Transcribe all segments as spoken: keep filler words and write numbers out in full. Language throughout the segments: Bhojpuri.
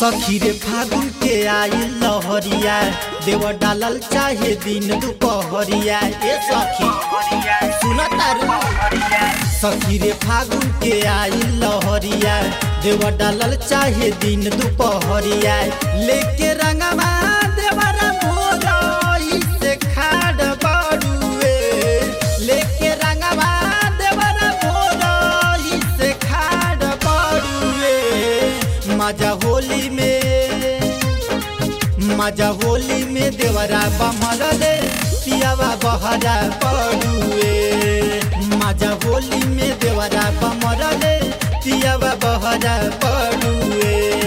सखी रे फागुन के आई लहरिया देव डालल चाहे दिन दुपहरिया। ए सखी सुना तारू सखी रे फागुन के आई लहरिया देव डालल चाहे दिन दुपहरिया। लेके रंगवा देवरा मोरई से खाड़ बड़ुए लेके रंगवा देवरा मोरई से खाड़ बड़ुए। मजा होली में मजा होली में देवरा बमरले पियावा बहरा पड़ुए। मजा होली में देवरा बमरले पियावा बहरा पड़ुए।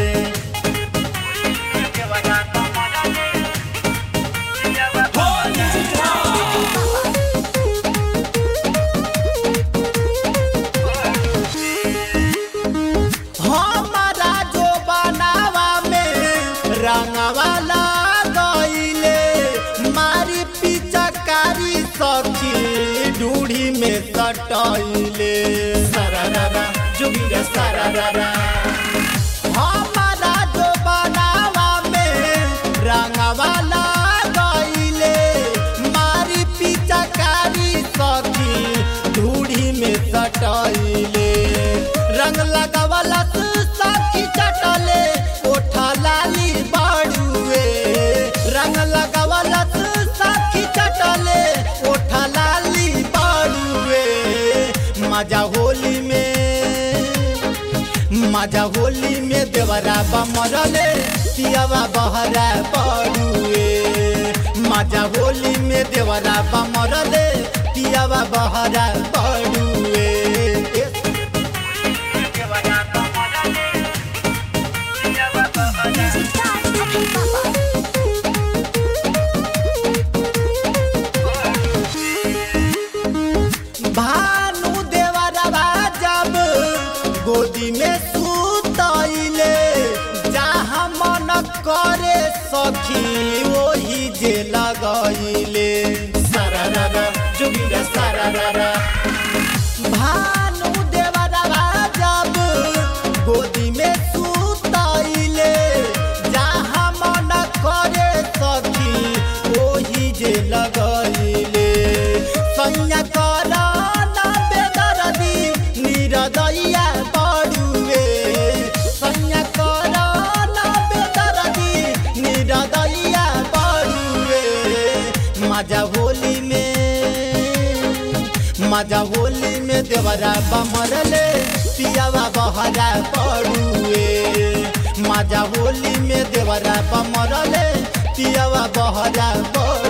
हमारा जो बनावा में रंगवाला गईले मारी पिचकारी सखी ढूढ़ी में सटैले। सरारा जुगिरा सरारा हमारा जो बनावा में रंगवाला गईले मारी पिचकारी सखी ढूढ़ी में सटैले। रंग लगावला सखी चटले ओठा लाली बाड़ुए। रंग लगावला सखी चटले ओठा लाली बाड़ुए। मजा होली में मजा होली में देवरा बमरले पियावा बहरा पड़ुए। मजा होली में देवरा बमरले पियावा बहरा पड़ुए। भानु देवरवा जब गोदी में सुतैले जहाँ मन करे सखी वही जे लगैले। सरारा जुगिरा सरारा भानु देवरवा जब गोदी में सुतैले जहाँ मन करे सखी वही जे लगैले। सैया करा ना बेदर्दी निरदैया बड़ुए। सैया करा ना बेदर्दी निरदैया बड़ुए। मजा होली में मजा होली में देवरा बमरले पियावा बहरा पड़ुए। मजा होली में देवरा बमरले पियावा बहरा पड़ुए।